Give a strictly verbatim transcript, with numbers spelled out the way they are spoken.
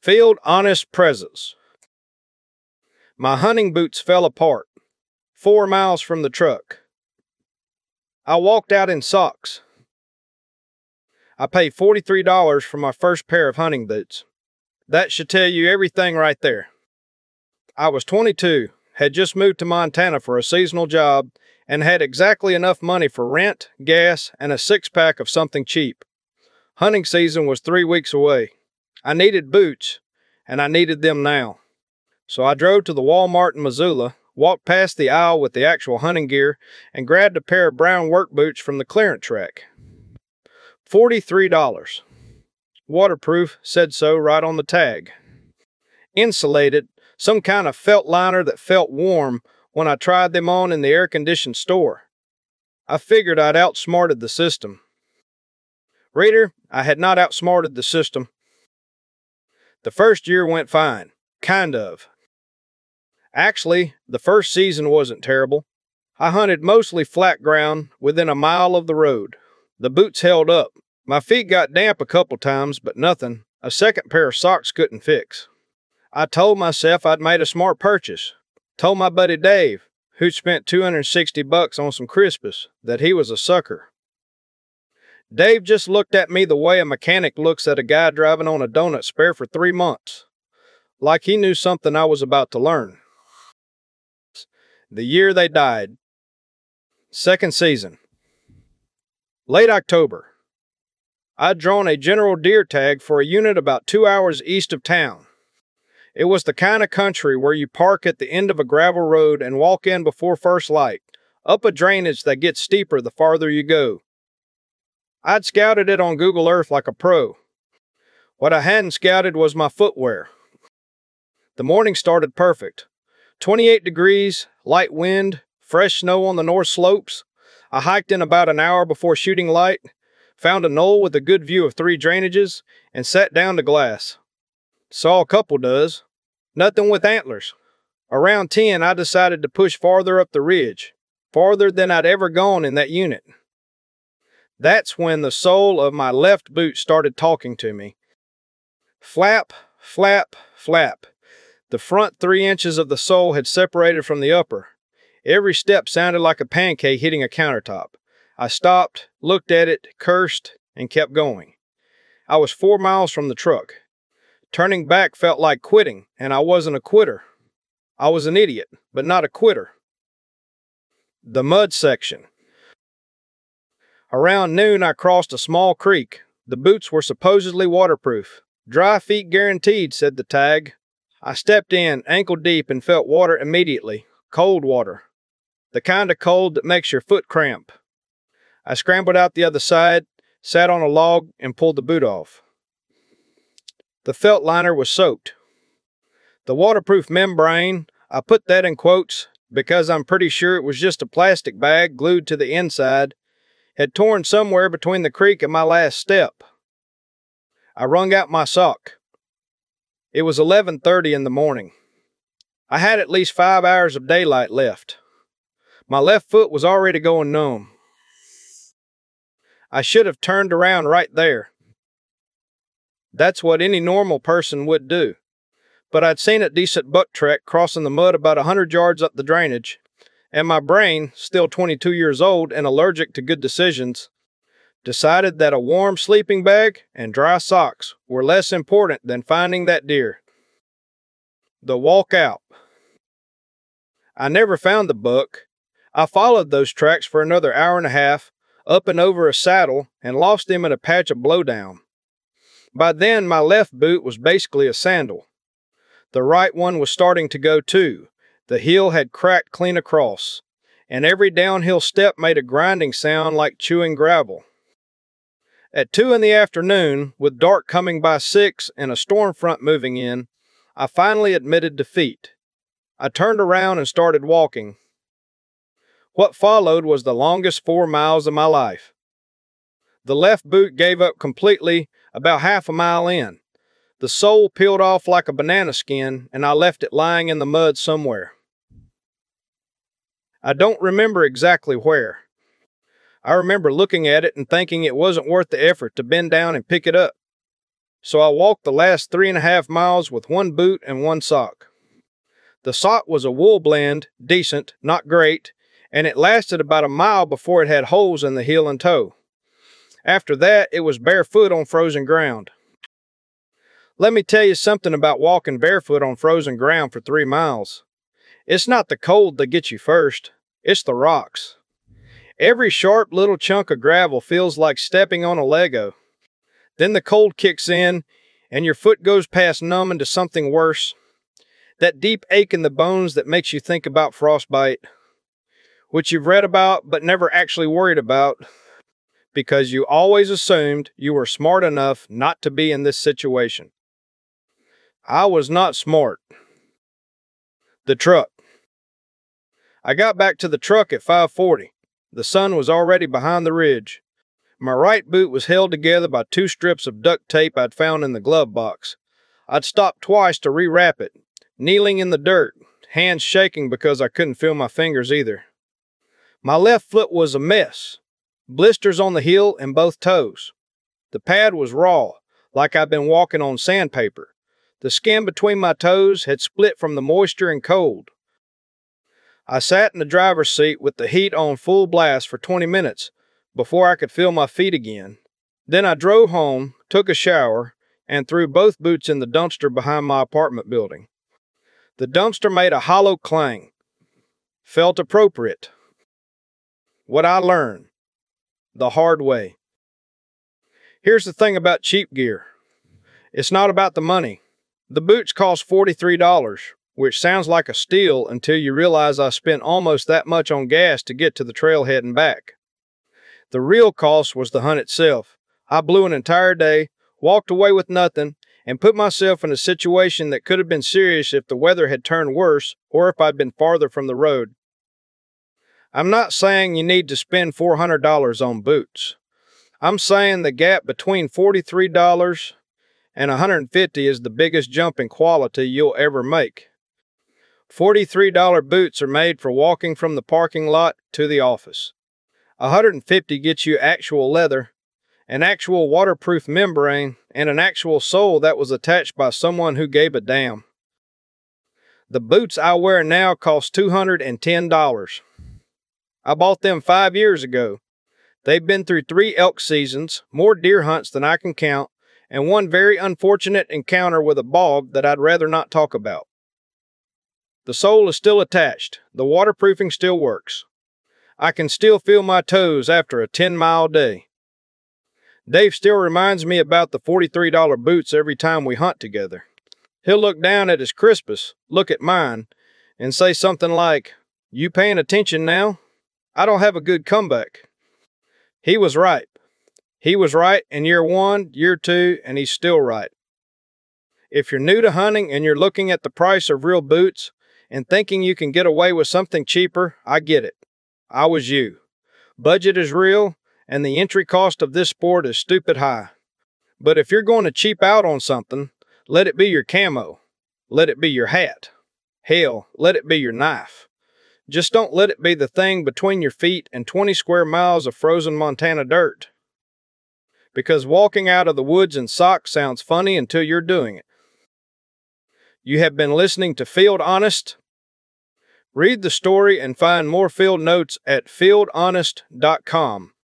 Field honest presence. My hunting boots fell apart, four miles from the truck. I walked out in socks. I paid forty-three dollars for my first pair of hunting boots. That should tell you everything right there. I was twenty-two, had just moved to Montana for a seasonal job, and had exactly enough money for rent, gas, and a six-pack of something cheap. Hunting season was three weeks away. I needed boots, and I needed them now. So I drove to the Walmart in Missoula, walked past the aisle with the actual hunting gear, and grabbed a pair of brown work boots from the clearance rack. forty-three dollars. Waterproof, said so right on the tag. Insulated, some kind of felt liner that felt warm when I tried them on in the air-conditioned store. I figured I'd outsmarted the system. Reader, I had not outsmarted the system. The first year went fine. Kind of. Actually, the first season wasn't terrible. I hunted mostly flat ground within a mile of the road. The boots held up. My feet got damp a couple times, but nothing a second pair of socks couldn't fix. I told myself I'd made a smart purchase. Told my buddy Dave, who'd spent two hundred sixty bucks on some Crispus, that he was a sucker. Dave just looked at me the way a mechanic looks at a guy driving on a donut spare for three months. Like he knew something I was about to learn. The year they died. Second season. Late October. I'd drawn a general deer tag for a unit about two hours east of town. It was the kind of country where you park at the end of a gravel road and walk in before first light, up a drainage that gets steeper the farther you go. I'd scouted it on Google Earth like a pro. What I hadn't scouted was my footwear. The morning started perfect. twenty-eight degrees, light wind, fresh snow on the north slopes. I hiked in about an hour before shooting light, found a knoll with a good view of three drainages, and sat down to glass. Saw a couple does. Nothing with antlers. Around ten, I decided to push farther up the ridge, farther than I'd ever gone in that unit. That's when the sole of my left boot started talking to me. Flap, flap, flap. The front three inches of the sole had separated from the upper. Every step sounded like a pancake hitting a countertop. I stopped, looked at it, cursed, and kept going. I was four miles from the truck. Turning back felt like quitting, and I wasn't a quitter. I was an idiot, but not a quitter. The mud section. Around noon, I crossed a small creek. The boots were supposedly waterproof. Dry feet guaranteed, said the tag. I stepped in, ankle deep, and felt water immediately. Cold water. The kind of cold that makes your foot cramp. I scrambled out the other side, sat on a log, and pulled the boot off. The felt liner was soaked. The waterproof membrane, I put that in quotes because I'm pretty sure it was just a plastic bag glued to the inside, had torn somewhere between the creek and my last step. I wrung out my sock. It was eleven thirty in the morning. I had at least five hours of daylight left. My left foot was already going numb. I should have turned around right there. That's what any normal person would do. But I'd seen a decent buck trek crossing the mud about a hundred yards up the drainage, and my brain, still twenty-two years old and allergic to good decisions, decided that a warm sleeping bag and dry socks were less important than finding that deer. The walk out. I never found the buck. I followed those tracks for another hour and a half, up and over a saddle, and lost him in a patch of blowdown. By then, my left boot was basically a sandal. The right one was starting to go too. The heel had cracked clean across, and every downhill step made a grinding sound like chewing gravel. At two in the afternoon, with dark coming by six and a storm front moving in, I finally admitted defeat. I turned around and started walking. What followed was the longest four miles of my life. The left boot gave up completely about half a mile in. The sole peeled off like a banana skin, and I left it lying in the mud somewhere. I don't remember exactly where. I remember looking at it and thinking it wasn't worth the effort to bend down and pick it up. so I walked the last three and a half miles with one boot and one sock. The sock was a wool blend, decent, not great, and it lasted about a mile before it had holes in the heel and toe. After that, it was barefoot on frozen ground. Let me tell you something about walking barefoot on frozen ground for three miles. It's not the cold that gets you first, it's the rocks. Every sharp little chunk of gravel feels like stepping on a Lego. Then the cold kicks in, and your foot goes past numb into something worse. That deep ache in the bones that makes you think about frostbite, which you've read about but never actually worried about, because you always assumed you were smart enough not to be in this situation. I was not smart. The truck. I got back to the truck at five forty. The sun was already behind the ridge. My right boot was held together by two strips of duct tape I'd found in the glove box. I'd stopped twice to rewrap it, kneeling in the dirt, hands shaking because I couldn't feel my fingers either. My left foot was a mess. Blisters on the heel and both toes. The pad was raw, like I'd been walking on sandpaper. The skin between my toes had split from the moisture and cold. I sat in the driver's seat with the heat on full blast for twenty minutes before I could feel my feet again. Then I drove home, took a shower, and threw both boots in the dumpster behind my apartment building. The dumpster made a hollow clang. Felt appropriate. What I learned. The hard way. Here's the thing about cheap gear. It's not about the money. The boots cost forty-three dollars, which sounds like a steal until you realize I spent almost that much on gas to get to the trailhead and back. The real cost was the hunt itself. I blew an entire day, walked away with nothing, and put myself in a situation that could have been serious if the weather had turned worse or if I'd been farther from the road. I'm not saying you need to spend four hundred dollars on boots. I'm saying the gap between forty-three dollars and one hundred fifty dollars is the biggest jump in quality you'll ever make. forty-three dollar boots are made for walking from the parking lot to the office. one hundred fifty dollars gets you actual leather, an actual waterproof membrane, and an actual sole that was attached by someone who gave a damn. The boots I wear now cost two hundred ten dollars. I bought them five years ago. They've been through three elk seasons, more deer hunts than I can count, and one very unfortunate encounter with a bog that I'd rather not talk about. The sole is still attached. The waterproofing still works. I can still feel my toes after a ten-mile day. Dave still reminds me about the forty-three dollar boots every time we hunt together. He'll look down at his Crispus, look at mine, and say something like, "You paying attention now?" I don't have a good comeback. He was right. He was right in year one, year two, and he's still right. If you're new to hunting and you're looking at the price of real boots and thinking you can get away with something cheaper, I get it. I was you. Budget is real, and the entry cost of this sport is stupid high. But if you're going to cheap out on something, let it be your camo. Let it be your hat. Hell, let it be your knife. Just don't let it be the thing between your feet and twenty square miles of frozen Montana dirt. Because walking out of the woods in socks sounds funny until you're doing it. You have been listening to Field Honest. Read the story and find more field notes at field honest dot com.